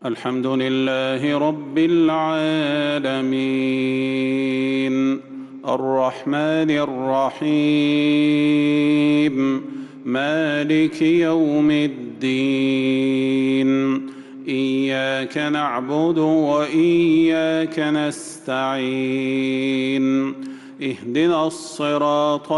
الحمد لله رب العالمين الرحمن الرحيم مالك يوم الدين إياك نعبد وإياك نستعين اهدنا الصراط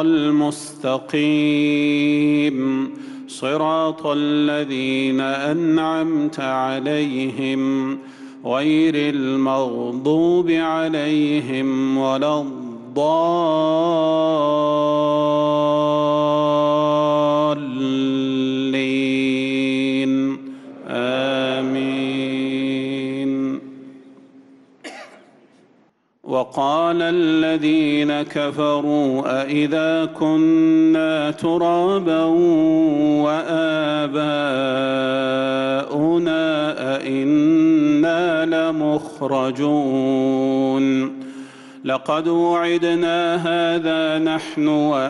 المستقيم صراط الذين أنعمت عليهم غير المغضوب عليهم ولا الضالين آمين. وقال الذين كفروا أإذا كنا ترابا وآباؤنا أإنا لمخرجون لقد وعدنا هذا نحن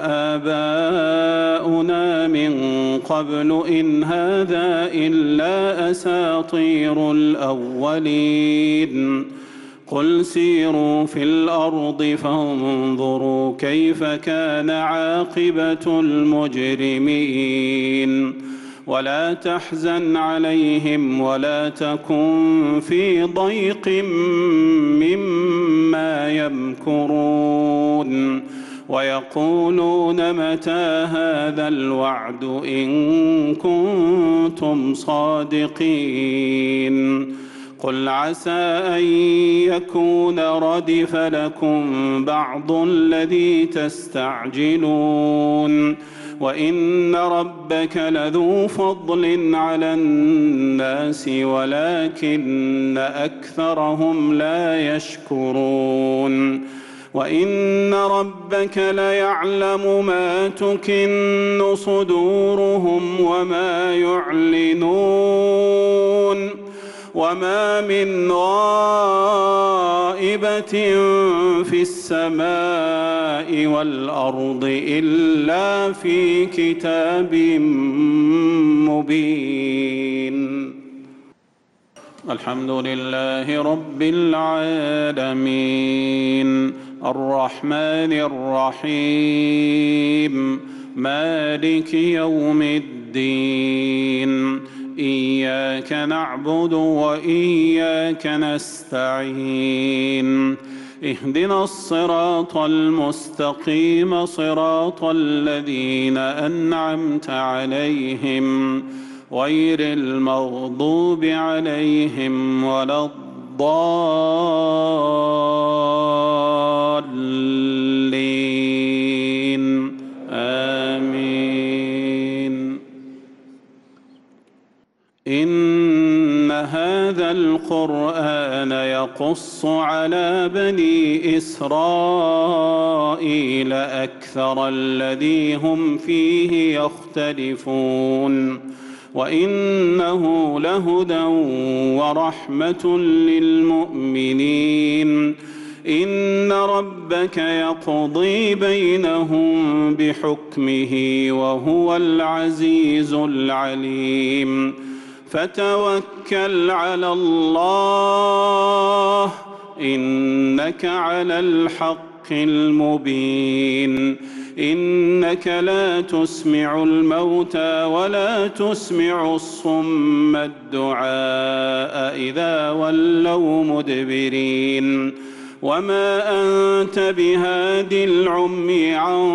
وآباؤنا من قبل إن هذا إلا أساطير الأولين قل سيروا في الأرض فانظروا كيف كان عاقبة المجرمين ولا تحزن عليهم ولا تكن في ضيق مما يمكرون ويقولون متى هذا الوعد إن كنتم صادقين قل عسى أن يكون ردف لكم بعض الذي تستعجلون وإن ربك لذو فضل على الناس ولكن أكثرهم لا يشكرون وإن ربك ليعلم ما تكن صدورهم وما يعلنون وما من غائبة في السماء والأرض إلا في كتاب مبين. الحمد لله رب العالمين الرحمن الرحيم مالك يوم الدين إياك نعبد وإياك نستعين اهدنا الصراط المستقيم صراط الذين أنعمت عليهم غير المغضوب عليهم ولا الضالين آمين. إن هذا القرآن يقص على بني إسرائيل أكثر الذي هم فيه يختلفون وإنه لهدى ورحمة للمؤمنين إن ربك يقضي بينهم بحكمه وهو العزيز العليم فتوكل على الله إنك على الحق المبين إنك لا تسمع الموتى ولا تسمع الصم الدعاء إذا ولوا مدبرين وما أنت بهاد العمي عن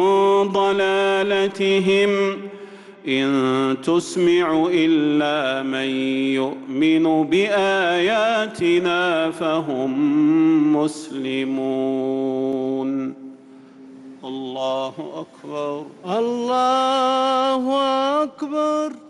ضلالتهم إن تسمع إلا من يؤمن بآياتنا فهم مسلمون. الله أكبر. الله أكبر.